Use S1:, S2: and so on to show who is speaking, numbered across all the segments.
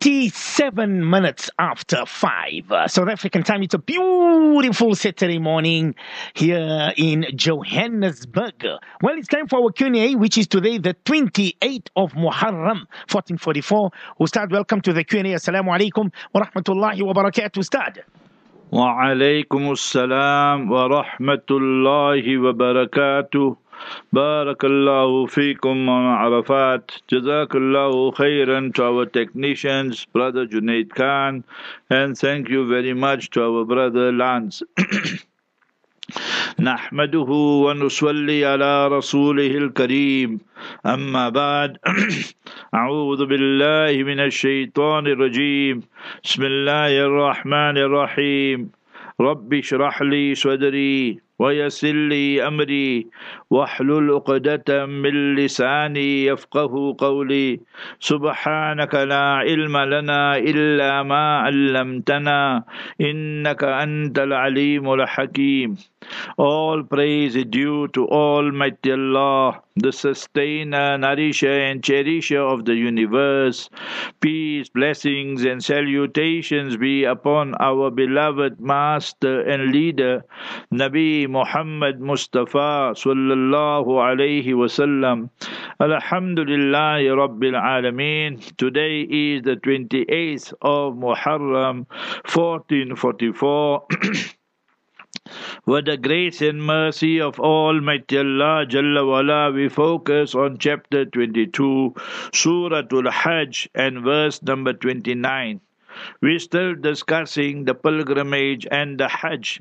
S1: 27 minutes after 5 South African time. It's a beautiful Saturday morning here in Johannesburg. Well, it's time for our Q&A, which is today the 28th of Muharram 1444. Ustad, welcome to the Q&A. Assalamu alaikum wa rahmatullahi wa barakatuh, Ustad.
S2: Wa alaikum assalam wa rahmatullahi wa barakatuh. Barakallahu feekum on Arafat. Jazakallahu khairan to our technicians, Brother Junaid Khan, and thank you very much to our brother Lance. نحمده ونصلي على رسوله الكريم أما بعد أعوذ بالله من الشيطان الرجيم بسم الله الرحمن الرحيم رب اشرح لي صدري ويسر لي أمري واحلل عقدة من لساني يفقه قولي سبحانك لا علم لنا إلا ما علمتنا إنك أنت العليم الحكيم. All praise is due to Almighty Allah, the sustainer, nourisher and cherisher of the universe. Peace, blessings and salutations be upon our beloved master and leader, Nabi Muhammad Mustafa sallallahu alayhi wasallam. Alhamdulillahi Rabbil Alameen. Today is the 28th of Muharram 1444. With the grace and mercy of Almighty Allah Jalla wala, we focus on chapter 22, Suratul Hajj, and verse number 29. We're still discussing the pilgrimage and the Hajj.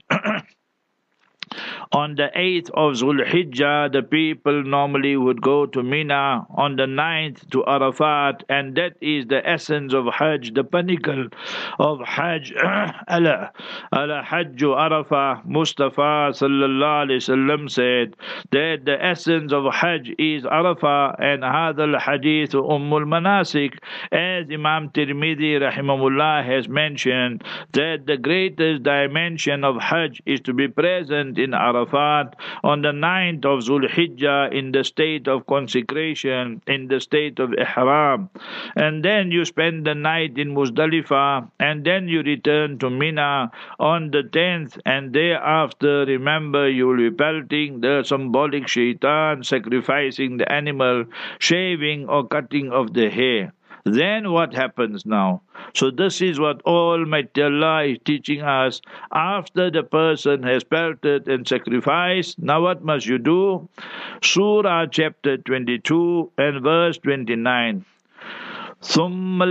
S2: On the 8th of Zulhijjah, the people normally would go to Mina. On the 9th to Arafat, and that is the essence of Hajj, the pinnacle of Hajj. Ala Hajju Arafah. Mustafa sallallahu alaihi wasallam said that the essence of Hajj is Arafah, and hadha al-hadith Ummul Manasik, as Imam Tirmidhi rahimahullah has mentioned, that the greatest dimension of Hajj is to be present in Arafat on the 9th of Zulhijjah in the state of consecration, in the state of Ihram. And then you spend the night in Muzdalifah, and then you return to Mina on the 10th, and thereafter, remember, you will be pelting the symbolic shaitan, sacrificing the animal, shaving or cutting of the hair. Then what happens now? So this is what Almighty Allah is teaching us. After the person has pelted and sacrificed, now what must you do? Surah chapter 22 and verse 29. ثُمَّ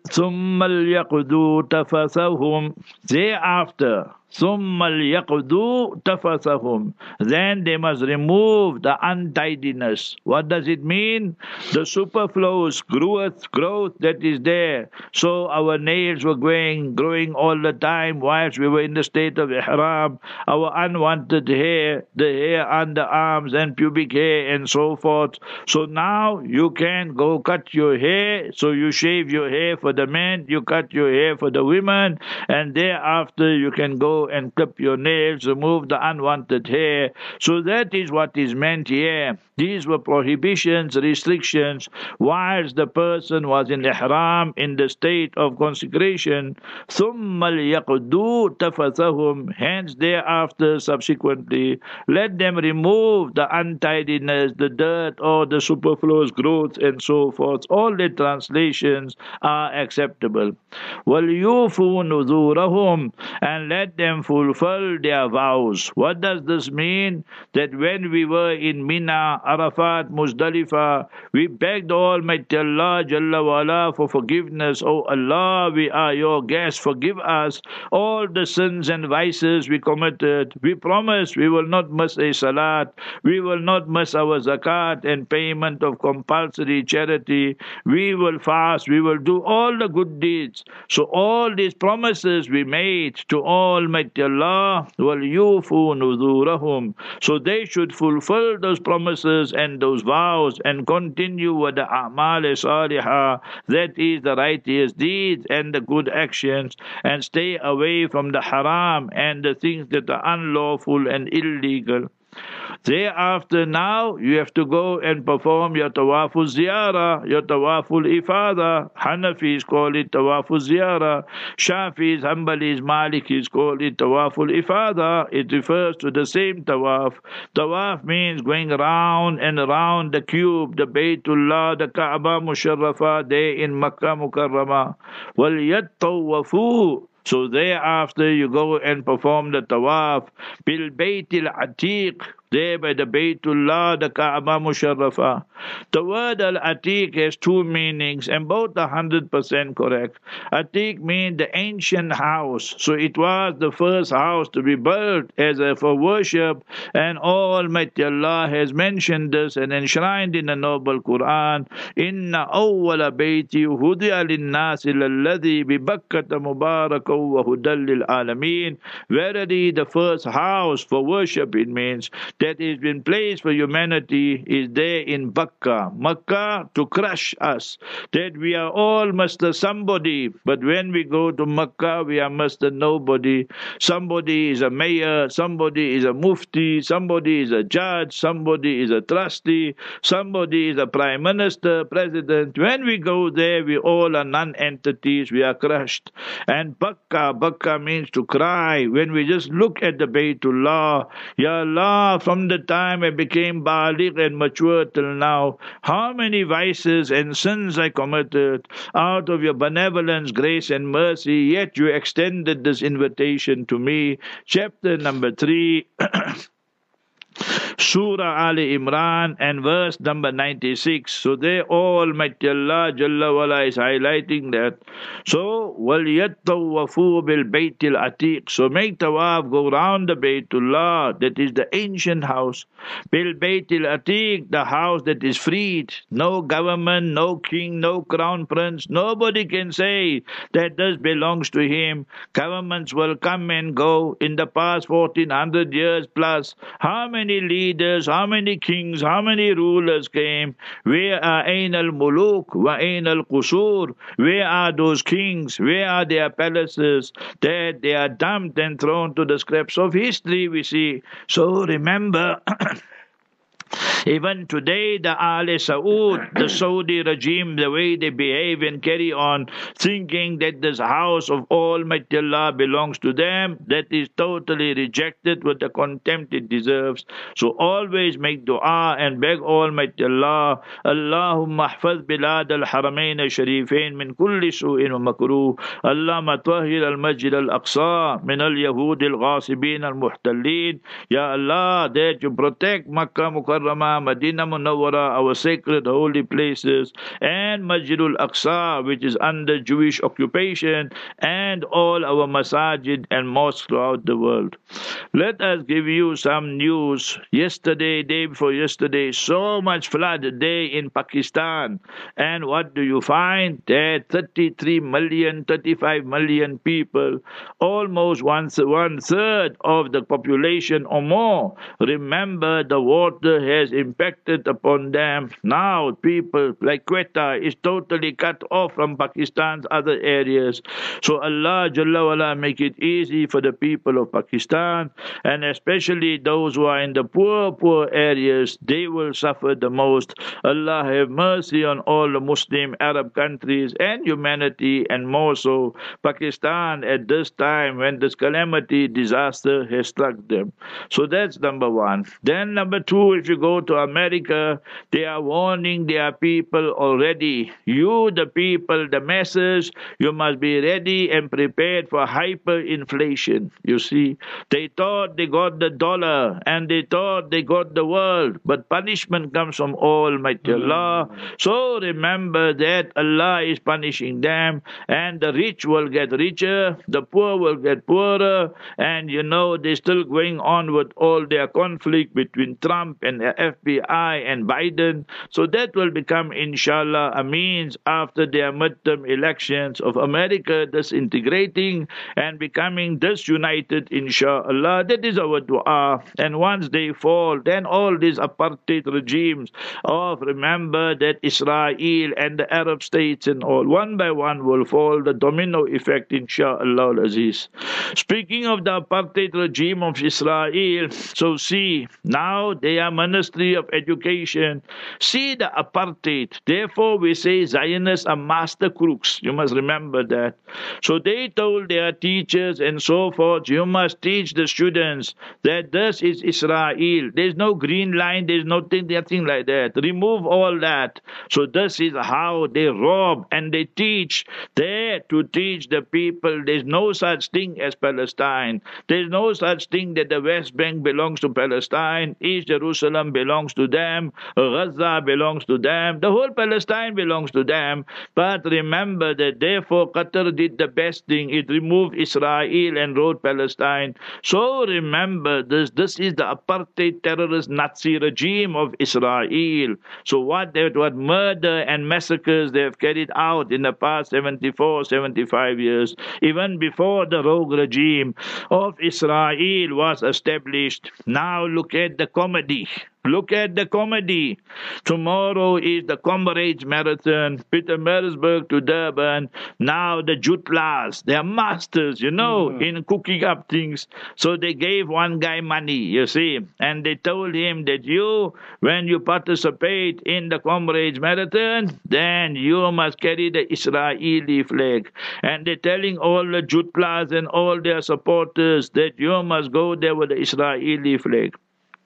S2: لْيَقْضُوا تَفَثَهُمْ. Thereafter, ثُمَّ لْيَقْضُوا تَفَثَهُمْ. Then they must remove the untidiness. What does it mean? The superfluous growth that is there. So our nails were growing all the time whilst we were in the state of Ihram. Our unwanted hair, the hair on the arms and pubic hair and so forth. So now you can go cut your hair. So you shave your hair for the men, you cut your hair for the women, and thereafter you can go and clip your nails, remove the unwanted hair. So that is what is meant here. These were prohibitions, restrictions, whilst the person was in ihram, in the state of consecration. ثُمَّ لْيَقْضُوا تَفَثَهُمْ. Hence thereafter, subsequently, let them remove the untidiness, the dirt or the superfluous growth and so forth. All the translations are acceptable. وَلْيُوفُوا نُذُورَهُمْ. And let them fulfill their vows. What does this mean? That when we were in Mina, Arafat, Muzdalifah, we begged Almighty Allah Jalla wala for forgiveness. Oh Allah, we are your guests. Forgive us all the sins and vices we committed. We promise we will not miss a salat. We will not miss our zakat and payment of compulsory charity. We will fast. We will do all the good deeds. So all these promises we made to Almighty Allah, وَلْيُوفُوا نُذُورَهُمْ. So they should fulfill those promises and those vows and continue with the a'mal salihah, that is the righteous deeds and the good actions, and stay away from the haram and the things that are unlawful and illegal. Thereafter, now you have to go and perform your tawaful ziyarah, your tawaful ifada. Hanafis call it tawaful ziyarah. Shafis, Hanbalis, Malikis call it tawaful ifada. It refers to the same tawaf. Tawaf means going round and around the cube, the Baytullah, the Kaaba Musharrafa, there in Makkah Mukarramah. وَلْيَتَّوَّفُوا. So thereafter you go and perform the tawaf bil Baytil Atiq, there by the Baytullah, the Kaaba Musharrafa. The word Al-Atiq has two meanings and both are 100% correct. Atiq means the ancient house. So it was the first house to be built as a for worship, and Almighty Allah has mentioned this and enshrined in the noble Quran. Inna awwala bayti hudiya lin-nasi lalladhi bi Bakkata mubarakaw wa hudal lil alamin. Verily the first house for worship, it means, that has been placed for humanity is there in Makkah, to crush us. That we are all Mr. Somebody, but when we go to Makkah, we are Mr. Nobody. Somebody is a mayor, somebody is a mufti, somebody is a judge, somebody is a trustee, somebody is a prime minister, president. When we go there, we all are non-entities, we are crushed. And Bakka means to cry. When we just look at the Baytullah, Ya Allah, from the time I became baligh and mature till now, how many vices and sins I committed. Out of your benevolence, grace and mercy, yet you extended this invitation to me. Chapter number 3. Surah Ali Imran and verse number 96. So there Almighty Allah Jalla wala is highlighting that. So وَلْيَتَّوَّفُوا بِالْبَيْتِ الْعَتِيقِ. So make tawaf, go round the Baytullah, that is the ancient house. بِالْبَيْتِ الْعَتِيقِ, the house that is freed. No government, no king, no crown prince. Nobody can say that this belongs to him. Governments will come and go. In the past 1400 years plus, how many leaders, how many kings, how many rulers came? Where are Ain al-Muluk wa Ain al-Qusur? Where are those kings? Where are their palaces? That they are dumped and thrown to the scraps of history, we see. So remember, even today, the Al Saud, the Saudi regime, the way they behave and carry on, thinking that this house of Almighty Allah belongs to them, that is totally rejected with the contempt it deserves. So always make dua and beg Almighty Allah, Allahumma ahfaz bilad al-haramain al-sharifain min kulli su'in wa makruh. Allahumma tahhir al-masjid al-aqsa min al-yahud al-ghasibin al-muhtallin. Ya Allah, that you protect Makkah Mukarramah, Madinah Munawwara, our sacred holy places, and Masjidul Aqsa, which is under Jewish occupation, and all our masajid and mosques throughout the world. Let us give you some news. Yesterday, day before yesterday, so much flood day in Pakistan. And what do you find? That 33 million, 35 million people, almost one third of the population or more. Remember, the water has impacted upon them. Now people like Quetta is totally cut off from Pakistan's other areas. So Allah Jalla wala make it easy for the people of Pakistan, and especially those who are in the poor areas. They will suffer the most. Allah have mercy on all the Muslim Arab countries and humanity, and more so Pakistan at this time when this calamity, disaster has struck them. So that's number one. Then number two, if you go to America, they are warning their people already. You, the people, the masses, you must be ready and prepared for hyperinflation. You see, they thought they got the dollar and they thought they got the world, but punishment comes from Almighty Allah. So remember that Allah is punishing them, and the rich will get richer, the poor will get poorer, and you know they're still going on with all their conflict between Trump and FBI and Biden. So that will become, inshallah, a means after their midterm elections of America disintegrating and becoming disunited, inshallah. That is our dua. And once they fall, then all these apartheid regimes of, remember that Israel and the Arab states and all, one by one will fall, the domino effect, inshallah al-Aziz. Speaking of the apartheid regime of Israel, so see, now they are Ministry of Education. See the apartheid. Therefore, we say Zionists are master crooks. You must remember that. So they told their teachers and so forth, you must teach the students that this is Israel. There's no green line, there's nothing like that. Remove all that. So this is how they rob and they teach. There to teach the people there's no such thing as Palestine. There's no such thing that the West Bank belongs to Palestine, East Jerusalem belongs to them, Gaza belongs to them, the whole Palestine belongs to them. But remember that therefore Qatar did the best thing. It removed Israel and wrote Palestine. So remember this is the apartheid terrorist Nazi regime of Israel. So what murder and massacres they have carried out in the past 74, 75 years, even before the rogue regime of Israel was established. Now look at the comedy. Look at the comedy. Tomorrow is the Comrades Marathon, Pietermaritzburg to Durban. Now the Jutlas, they are masters, in cooking up things. So they gave one guy money, you see, and they told him that when you participate in the Comrades Marathon, then you must carry the Israeli flag. And they're telling all the Jutlas and all their supporters that you must go there with the Israeli flag.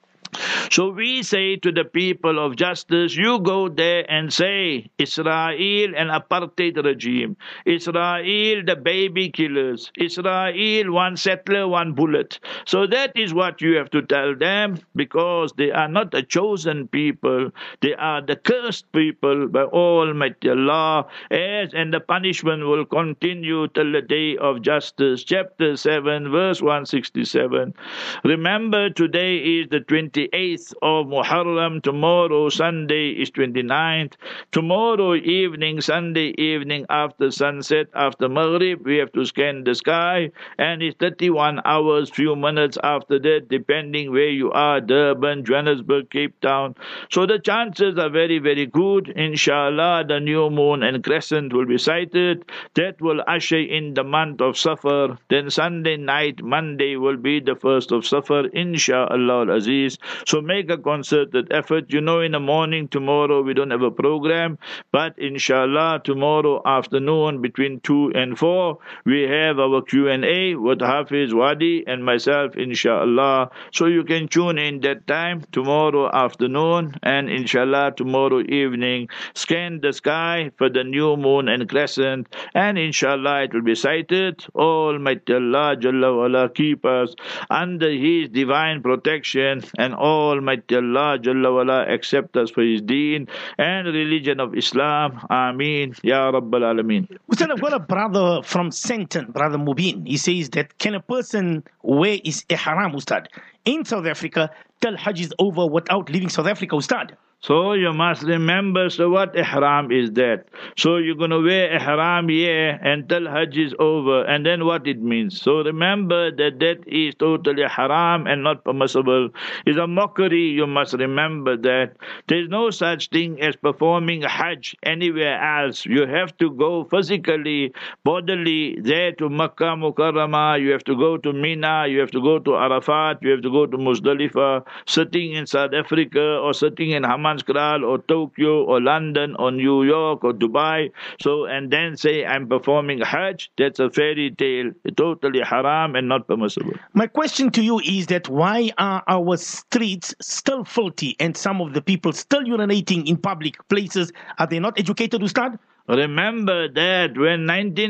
S2: So we say to the people of justice, you go there and say, Israel an apartheid regime. Israel the baby killers. Israel one settler, one bullet. So that is what you have to tell them, because they are not a chosen people. They are the cursed people by Almighty Allah, and the punishment will continue till the day of justice. Chapter 7, verse 167. Remember, today is the 28th of Muharram. Tomorrow, Sunday, is 29th. Tomorrow evening, Sunday evening, after sunset, after Maghrib, we have to scan the sky, and it's 31 hours, few minutes after that, depending where you are, Durban, Johannesburg, Cape Town. So the chances are very, very good. Inshallah, the new moon and crescent will be sighted. That will usher in the month of Safar. Then Sunday night, Monday, will be the first of Safar, Inshallah al-Aziz. So make a concerted effort. In the morning tomorrow we don't have a program, but inshallah tomorrow afternoon between 2 and 4 we have our Q&A with Hafiz Wadi and myself, inshallah. So you can tune in that time tomorrow afternoon, and inshallah tomorrow evening scan the sky for the new moon and crescent, and inshallah it will be sighted. Almighty Allah Jalla wala keep us under His divine protection, and Almighty Allah Jalla wala accept us for His deen and religion of Islam. Ameen. Ya Rabbal Alameen.
S1: Ustad, I've got a brother from Sengton, Brother Mubin. He says that can a person wear his ihram, Ustad, in South Africa till Hajj is over without leaving South Africa, Ustad?
S2: So you must remember, so what ihram is that? So you're going to wear ihram here until Hajj is over, and then what it means. So remember that is totally haram and not permissible. It's a mockery, you must remember that. There's no such thing as performing Hajj anywhere else. You have to go physically, bodily, there to Makkah Mukarramah, you have to go to Mina, you have to go to Arafat, you have to go to Muzdalifah, sitting in South Africa or sitting in Hammanskraal or Tokyo or London or New York or Dubai. So, and then say I'm performing Hajj, that's a fairy tale, totally haram and not permissible.
S1: My question to you is that why are our streets still filthy and some of the people still urinating in public places? Are they not educated, Ustad?
S2: Remember that when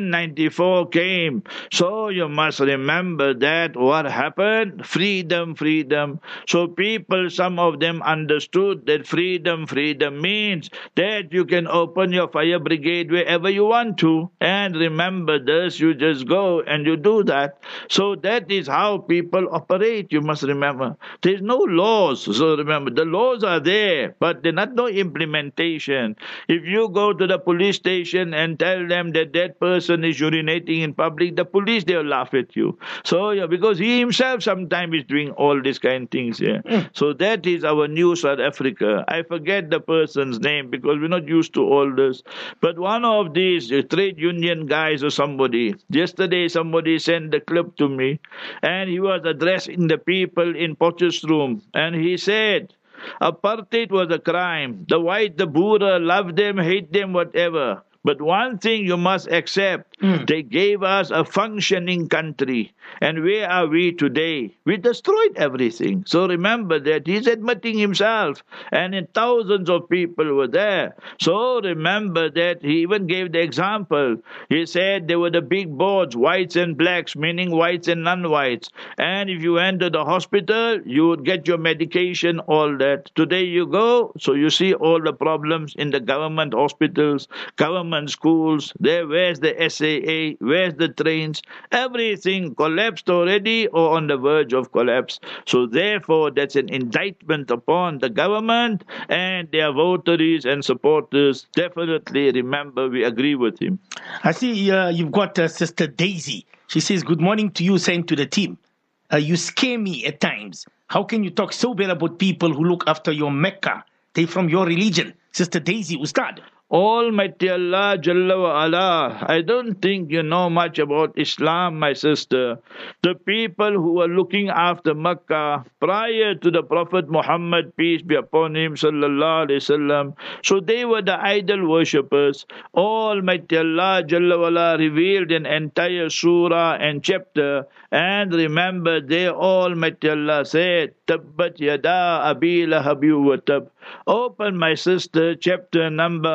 S2: 1994 came, so you must remember that what happened? Freedom, freedom. So people, some of them understood that freedom means that you can open your fire brigade wherever you want to. And remember this, you just go and you do that. So that is how people operate, you must remember. There's no laws. So remember, the laws are there, but they're not no implementation. If you go to the police station and tell them that that person is urinating in public, the police, they'll laugh at you. So, yeah, because he himself sometimes is doing all these kind of things here. So that is our new South Africa. I forget the person's name because we're not used to all this. But one of these trade union guys or somebody, yesterday somebody sent the clip to me, and he was addressing the people in Potchefstroom, and he said, apartheid was a crime. The white, the Boer, love them, hate them, whatever. But one thing you must accept, they gave us a functioning country. And where are we today? We destroyed everything. So remember that he's admitting himself. And thousands of people were there. So remember that he even gave the example. He said there were the big boards, whites and blacks, meaning whites and non-whites. And if you went to the hospital, you would get your medication, all that. Today you go, so you see all the problems in the government hospitals, government schools, where's the SAA, where's the trains, everything collapsed already or on the verge of collapse. So therefore, that's an indictment upon the government and their votaries and supporters. Definitely remember, we agree with him.
S1: I see you've got Sister Daisy. She says, good morning to you, saying to the team, you scare me at times. How can you talk so bad about people who look after your Mecca? They from your religion. Sister Daisy, Ustad.
S2: Almighty Allah Jalla wa Ala, I don't think you know much about Islam, my sister. The people who were looking after Makkah prior to the Prophet Muhammad, peace be upon him, sallallahu alaihi wasallam, so they were the idol worshippers. Almighty Allah Jalla wa Ala revealed an entire surah and chapter, and remember there Almighty Allah said, Tabbat yada abi lahabi wa tab. Open, my sister, chapter number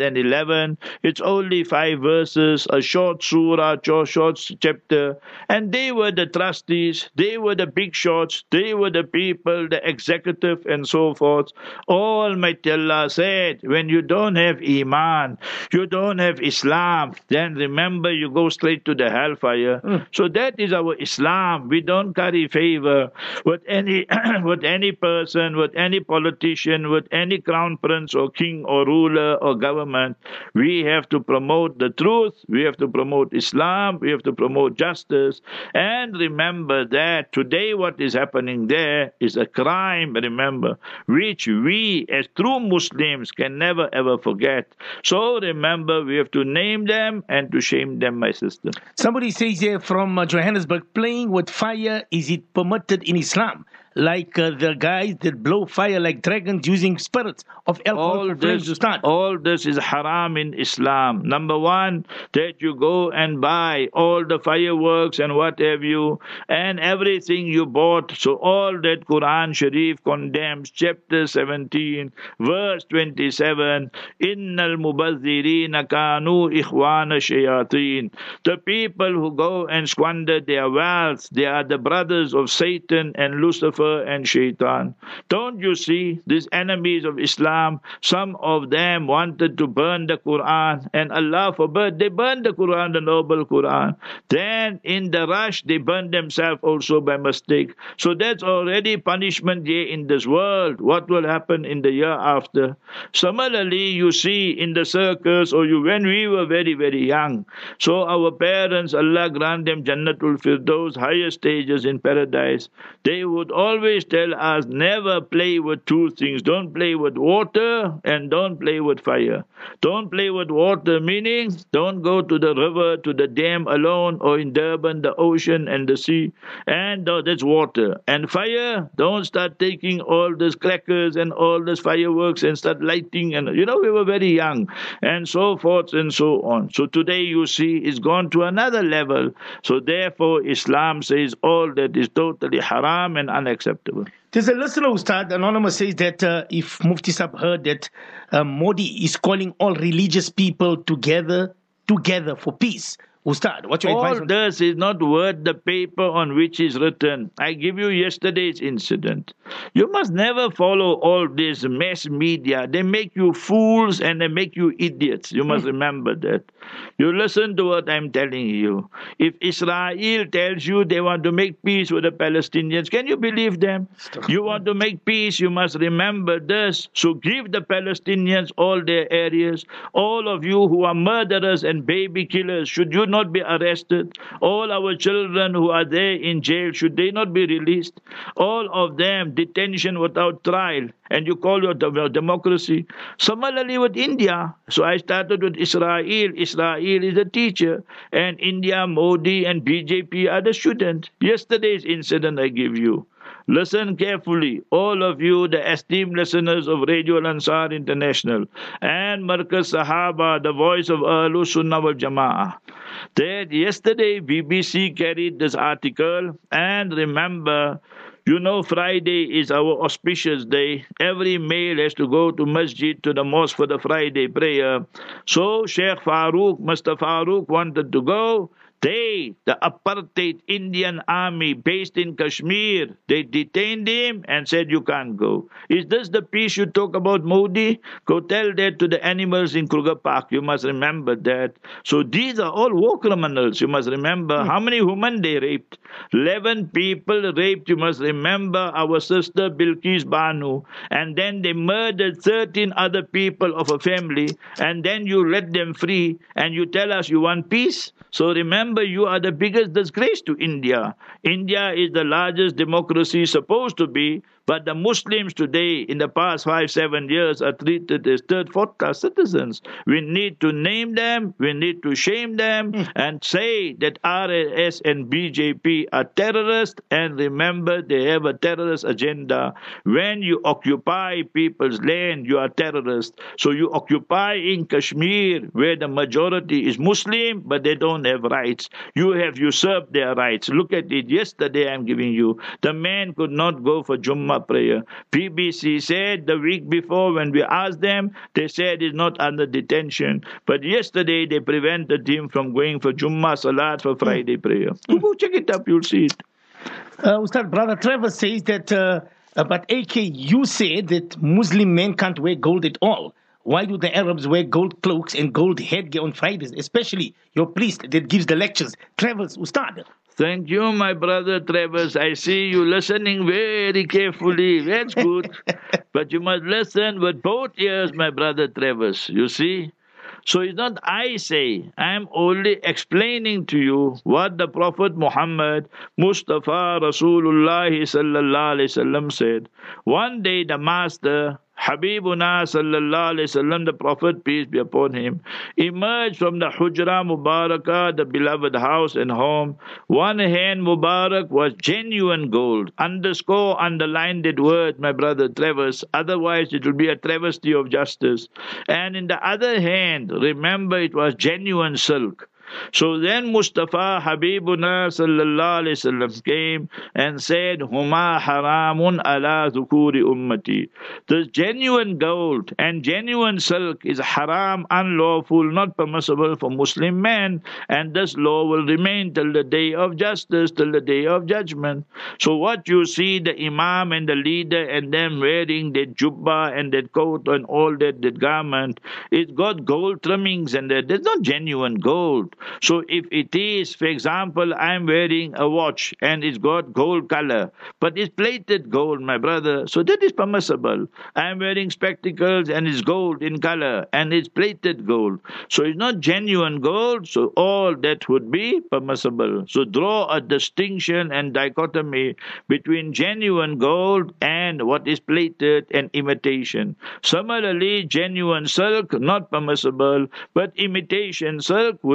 S2: 111. It's only 5 verses, a short surah, short chapter. And they were the trustees, they were the big shots, they were the people, the executive, and so forth. Almighty Allah said, when you don't have Iman, you don't have Islam, then remember you go straight to the hellfire. So that is our Islam. We don't carry favor with any with any person, with any politician, with any crown prince or king or ruler or government. We have to promote the truth. We have to promote Islam. We have to promote justice. And remember that today what is happening there is a crime, remember, which we as true Muslims can never ever forget. So remember, we have to name them and to shame them, my sister.
S1: Somebody says here from Johannesburg, playing with fire, is it permitted in Islam? Like the guys that blow fire like dragons using spirits of alcohol to start.
S2: All this is haram in Islam. Number one, that you go and buy all the fireworks and what have you, and everything you bought. So all that Quran Sharif condemns, chapter 17, verse 27, Innal mubazzirina kanu ikhwana shayateen. The people who go and squander their wealth, they are the brothers of Satan and Lucifer and Shaitan. Don't you see these enemies of Islam? Some of them wanted to burn the Quran, and Allah forbid, they burned the Quran, the noble Quran. Then in the rush, they burned themselves also by mistake. So that's already punishment here in this world. What will happen in the year after? Similarly, you see in the circus, or when we were very, very young, so our parents, Allah grant them Jannatul Firdaus, higher stages in paradise, they would always tell us, never play with 2 things. Don't play with water and don't play with fire. Don't play with water, meaning don't go to the river, to the dam alone, or in Durban, the ocean and the sea. And that's water. And fire, don't start taking all these crackers and all these fireworks and start lighting. And we were very young, and so forth and so on. So today you see it's gone to another level. So therefore Islam says all that is totally haram and unacceptable.
S1: There's a listener who started, anonymous, says that if Mufti Sahib heard that Modi is calling all religious people together for peace. Ustad, what's your advice?
S2: All this is not worth the paper on which is written. I give you yesterday's incident. You must never follow all this mass media. They make you fools and they make you idiots. You must remember that. You listen to what I'm telling you. If Israel tells you they want to make peace with the Palestinians, can you believe them? You want to make peace, you must remember this. So give the Palestinians all their areas. All of you who are murderers and baby killers, should you not be arrested? All our children who are there in jail, should they not be released? All of them, detention without trial. And you call your democracy. Similarly with India. So I started with Israel. Israel is the teacher. And India, Modi and BJP are the student. Yesterday's incident I give you. Listen carefully, all of you, the esteemed listeners of Radio Al-Ansar International and Markaz Sahaba, the voice of Ahlus Sunnah wal Jama'ah. That yesterday BBC carried this article, and remember, you know, Friday is our auspicious day. Every male has to go to masjid, to the mosque for the Friday prayer. So Sheikh Farooq, Mr. Farooq wanted to go. They, the apartheid Indian army based in Kashmir, they detained him and said, you can't go. Is this the peace you talk about, Modi? Go tell that to the animals in Kruger Park. You must remember that. So these are all war criminals. You must remember how many women they raped. 11 people raped. You must remember our sister Bilqis Banu. And then they murdered 13 other people of a family. And then you let them free and you tell us you want peace? So remember, you are the biggest disgrace to India. India is the largest democracy supposed to be, but the Muslims today, in the past 5-7 years, are treated as third, fourth class citizens. We need to name them, we need to shame them, and say that RSS and BJP are terrorists, and remember, they have a terrorist agenda. When you occupy people's land, you are terrorists. So you occupy in Kashmir, where the majority is Muslim, but they don't have rights. You have usurped their rights. Look at it. Yesterday I'm giving you. The man could not go for Jummah prayer. BBC said the week before when we asked them, they said he's not under detention. But yesterday they prevented him from going for Jummah Salat for Friday prayer. Go check it up, you'll see it.
S1: Ustad, Brother Trevor says that, but AK, you said that Muslim men can't wear gold at all. Why do the Arabs wear gold cloaks and gold headgear on Fridays, especially your priest that gives the lectures? Travis, Ustad.
S2: Thank you, my brother Travis. I see you listening very carefully. That's good. But you must listen with both ears, my brother Travis. You see? So it's not I say, I'm only explaining to you what the Prophet Muhammad, Mustafa Rasulullah sallallahu alaihi wasallam said. One day the Master, Habibuna sallallahu alayhi wasallam, the Prophet, peace be upon him, emerged from the Hujra Mubarakah, the beloved house and home. One hand Mubarak was genuine gold. Underline that word, my brother Travis. Otherwise it will be a travesty of justice. And in the other hand, remember, it was genuine silk. So then Mustafa Habibuna sallallahu alayhi wasallam came and said, Huma haramun ala dhukuri ummati. The genuine gold and genuine silk is haram, unlawful, not permissible for Muslim men, and this law will remain till the day of justice, till the day of judgment. So what you see, the Imam and the leader and them wearing that jubba and that coat and all that garment, it's got gold trimmings and that's not genuine gold. So if it is, for example, I'm wearing a watch and it's got gold color, but it's plated gold, my brother, so that is permissible. I'm wearing spectacles and it's gold in color and it's plated gold. So it's not genuine gold, so all that would be permissible. So draw a distinction and dichotomy between genuine gold and what is plated and imitation. Similarly, genuine silk, not permissible, but imitation silk would be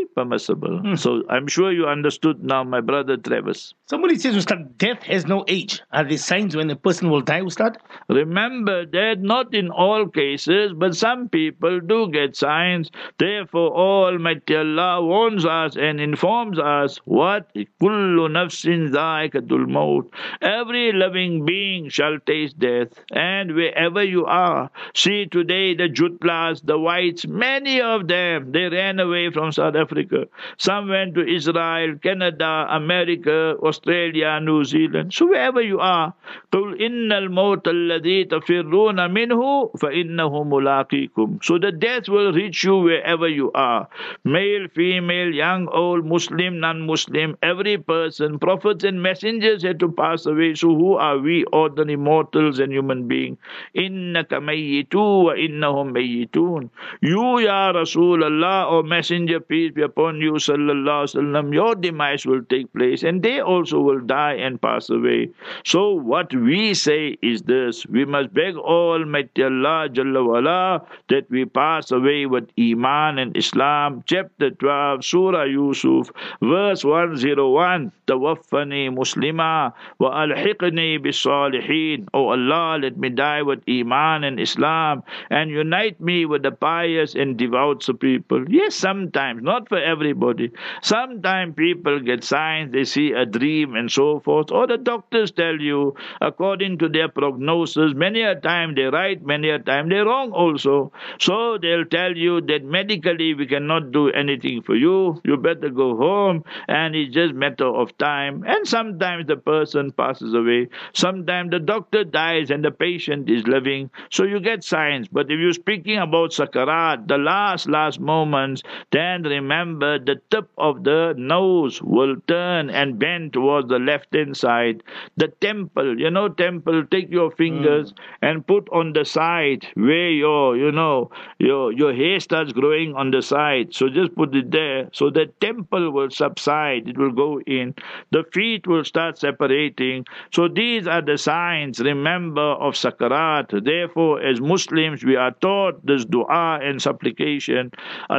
S2: permissible. So I'm sure you understood now, my brother Travis.
S1: Somebody says, Ustad, death has no age. Are there signs when a person will die, Ustad?
S2: Remember that not in all cases, but some people do get signs. Therefore, Almighty Allah warns us and informs us what? Kullu nafsin dhaikatul maut. Every living being shall taste death. And wherever you are, see today the Jutlas, the whites, many of them, they ran away from South Africa. Some went to Israel, Canada, America, Australia, New Zealand. So wherever you are, قُلْ إِنَّ الْمَوْتَ الَّذِي تَفِرُّونَ مِنْهُ فَإِنَّهُ مُلَاقِيكُم. So the death will reach you wherever you are. Male, female, young, old, Muslim, non-Muslim, every person. Prophets and messengers had to pass away. So who are we, ordinary mortals and human beings? إِنَّكَ مَيِّتُ وَإِنَّهُمْ مَيِّتُونَ. You, Ya Rasulullah, or Messenger, peace be upon you, sallallahu alaihi wasallam, your demise will take place and they also will die and pass away. So what we say is this: we must beg Almighty Allah Jalla wala that we pass away with Iman and Islam. Chapter 12, Surah Yusuf, verse 101. Tawaffani Muslima wa alhiqni bis-salihin. Oh Allah, let me die with Iman and Islam and unite me with the pious and devout people. Yes, sometimes, not for everybody. Sometimes people get signs, they see a dream and so forth, or the doctors tell you according to their prognosis. Many a time they're right, many a time they're wrong also. So they'll tell you that medically we cannot do anything for you. You better go home, and it's just matter of time. And sometimes the person passes away. Sometimes the doctor dies and the patient is living. So you get signs. But if you're speaking about sakarat, the last moments, then remember the tip of the nose will turn and bend towards the left-hand side. The temple, temple, take your fingers and put on the side where your hair starts growing on the side. So just put it there. So the temple will subside. It will go in. The feet will start separating. So these are the signs, remember, of sakarat. Therefore, as Muslims, we are taught this dua and supplication.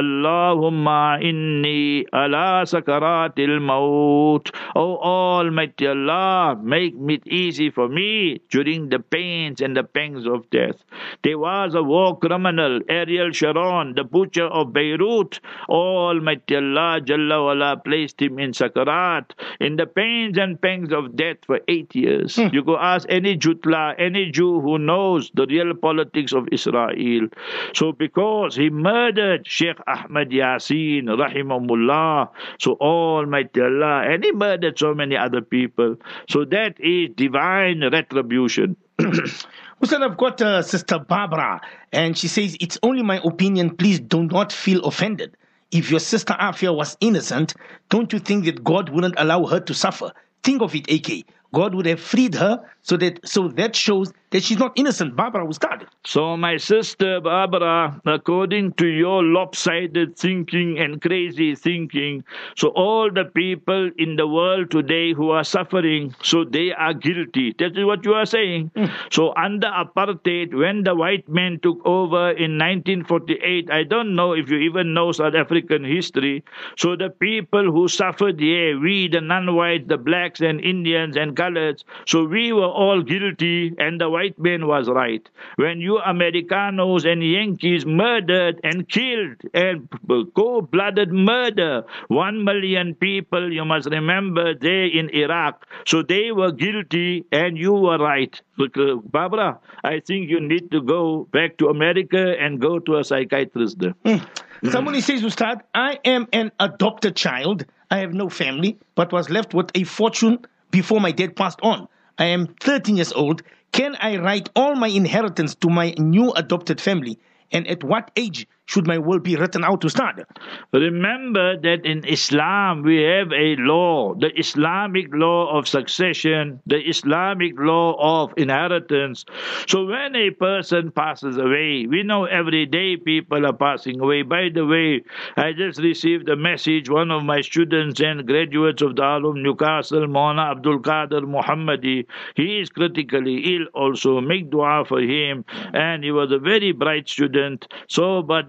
S2: Allahumma inni ala sakaratil maut. Oh Almighty Allah, make it easy for me during the pains and the pangs of death. There was a war criminal, Ariel Sharon, the butcher of Beirut. Almighty Allah Jalla wala placed him in sakarat, in the pains and pangs of death for 8 years. You go ask any Jutla, any Jew who knows the real politics of Israel. So because he murdered Sheikh Ahmad Yasin, rahimahullah, so Almighty Allah, and he murdered so many other people. So that is divine retribution.
S1: Ustad, I've got Sister Barbara, and she says, it's only my opinion, please do not feel offended. If your sister Afia was innocent, don't you think that God wouldn't allow her to suffer? Think of it, AK. God would have freed her, so that shows that she's not innocent. Barbara was God.
S2: So my sister Barbara, according to your lopsided thinking and crazy thinking, so all the people in the world today who are suffering, so they are guilty. That is what you are saying. So under apartheid, when the white men took over in 1948, I don't know if you even know South African history. So the people who suffered here, we the non-white, the blacks and Indians and coloreds, so we were all guilty and the white man was right. When you Americanos and Yankees murdered and killed and cold-blooded murder 1 million people, you must remember, there in Iraq. So they were guilty and you were right. Look, Barbara, I think you need to go back to America and go to a psychiatrist there.
S1: Somebody says, Ustad, I am an adopted child. I have no family, but was left with a fortune before my dad passed on. I am 13 years old. Can I write all my inheritance to my new adopted family? And at what age should my will be written out to start?
S2: Remember that in Islam we have a law, the Islamic law of succession, the Islamic law of inheritance. So when a person passes away, we know every day people are passing away. By the way, I just received a message, one of my students and graduates of Darul Newcastle, Maulana Abdul Qadir Muhammadi, he is critically ill also. Make dua for him. And he was a very bright student. So, but there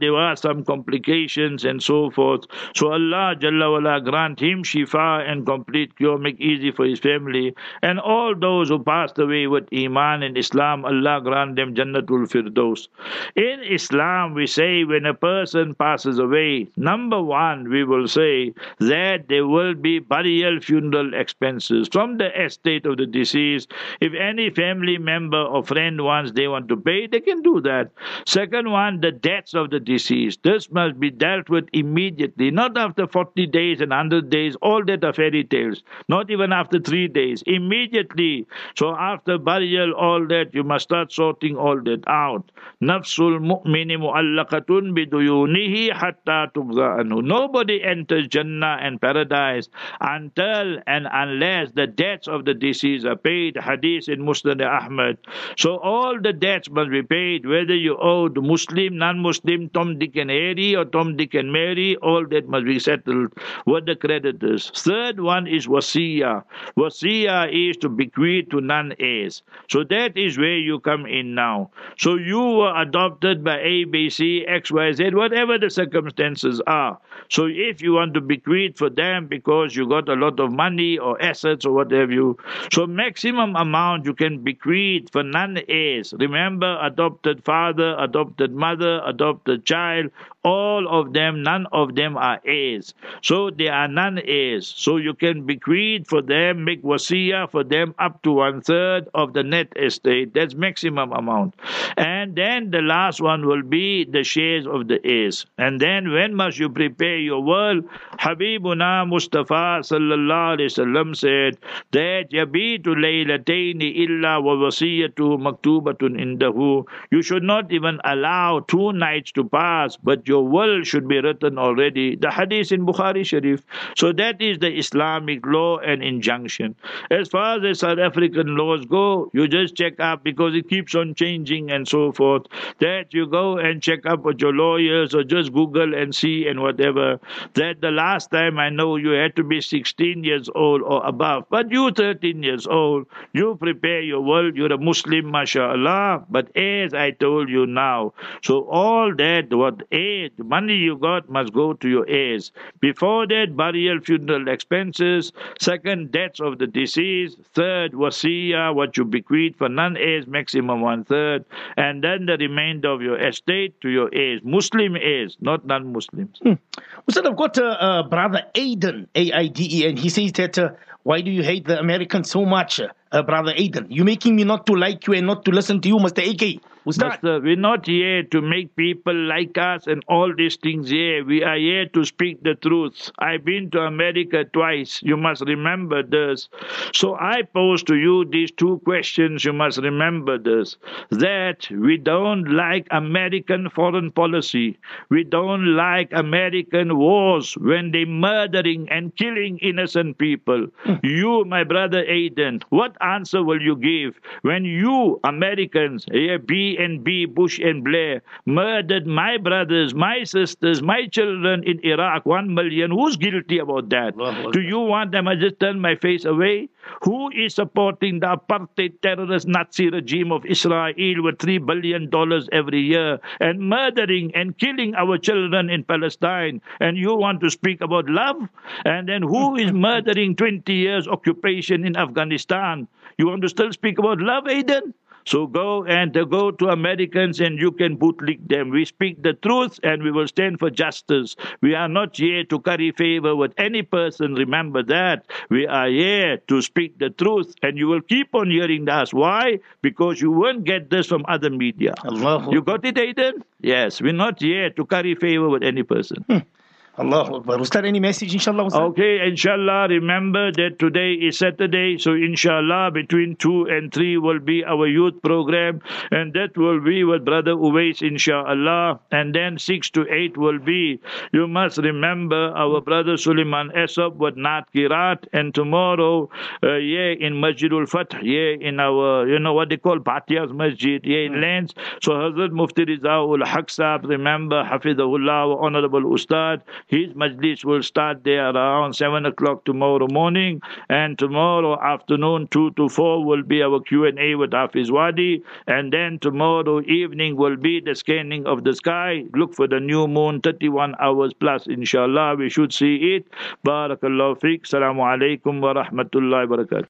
S2: there were some complications and so forth. So Allah Jalla wala grant him shifa and complete cure, make easy for his family. And all those who passed away with Iman and Islam, Allah grant them Jannatul Firdaus. In Islam, we say when a person passes away, number one, we will say that there will be burial funeral expenses from the estate of the deceased. If any family member or friend wants, they want to pay, they can do that. Second one, the debts of the deceased. This must be dealt with immediately, not after 40 days and 100 days. All that are fairy tales. Not even after 3 days. Immediately. So after burial, all that, you must start sorting all that out. Nafsul mu'mini mu'allaqatun biduyunihi hatta tubza anhu. Nobody enters Jannah and paradise until and unless the debts of the deceased are paid. Hadith in Musnad Ahmad. So all the debts must be paid, whether you owe the Muslim, non-Muslim, Tom, Dick and Harry, or Tom, Dick and Mary, all that must be settled with the creditors. Third one is wasiyah. Wasiyah is to bequeath to non-heirs. So that is where you come in now. So you were adopted by A, B, C, X, Y, Z, whatever the circumstances are. So if you want to bequeath for them because you got a lot of money or assets or what have you, so maximum amount you can bequeath for non-heirs. Remember, adopted father, adopted mother, adopted child, all of them, none of them are heirs. So they are non-heirs. So you can bequeath for them, make wasiyah for them up to 1/3 of the net estate. That's maximum amount. And then the last one will be the shares of the heirs. And then when must you prepare your will? Habibuna Mustafa sallallahu alaihi wasallam said that yabitu laylataini illa wa wasiyatu maktubatun indahu. You should not even allow 2 nights to pass, but your will should be written already. The hadith in Bukhari Sharif. So that is the Islamic law and injunction. As far as the South African laws go, you just check up because it keeps on changing and so forth. That you go and check up with your lawyers or just Google and see and whatever. That the last time I know you had to be 16 years old or above. But you 13 years old, you prepare your will, you're a Muslim, mashallah. But as I told you now, so all that, what heirs, the money you got must go to your heirs. Before that, burial, funeral expenses. Second, debts of the deceased. Third, wasiyah, what you bequeath for non-heirs, maximum 1/3. And then the remainder of your estate to your heirs. Muslim heirs, not non-Muslims.
S1: Ustad, I've got brother Aiden, Aiden. He says that, why do you hate the Americans so much, brother Aiden? You're making me not to like you and not to listen to you, Mr. AK.
S2: Master, we're not here to make people like us and all these things here. We are here to speak the truth. I've been to America twice. You must remember this. So I pose to you these 2 questions. You must remember this. That we don't like American foreign policy. We don't like American wars when they're murdering and killing innocent people. You, my brother Aiden, what answer will you give when you, Americans, B, Bush and Blair, murdered my brothers, my sisters, my children in Iraq, 1 million. Who's guilty about that? Do you want them to just turn my face away? Who is supporting the apartheid terrorist Nazi regime of Israel with $3 billion every year and murdering and killing our children in Palestine? And you want to speak about love? And then who is murdering 20 years occupation in Afghanistan? You want to still speak about love, Aiden? So go to Americans and you can bootlick them. We speak the truth and we will stand for justice. We are not here to curry favor with any person. Remember that. We are here to speak the truth and you will keep on hearing us. Why? Because you won't get this from other media. You got it, Aiden? Yes, we're not here to curry favor with any person.
S1: Allahu Akbar. Was there any message, inshallah?
S2: Okay, inshallah, remember that today is Saturday, so inshallah, between 2 and 3 will be our youth program, and that will be with Brother Uwais, inshallah, and then 6 to 8 will be, you must remember, our Brother Suleiman Esab with Naat Kirat, and tomorrow, in Masjidul Fath, in our, what they call Bhatiyas Masjid, in Lens, so Hazrat Mufti Riza'ul Haq Sahab, remember, Hafidahullah, Honorable Ustad, His majlis will start there around 7 o'clock tomorrow morning, and tomorrow afternoon 2 to 4 will be our Q&A with Hafiz Wadi, and then tomorrow evening will be the scanning of the sky. Look for the new moon, 31 hours plus, inshallah we should see it. Barakallahu feek. Assalamu alaikum wa rahmatullahi wa barakatuh.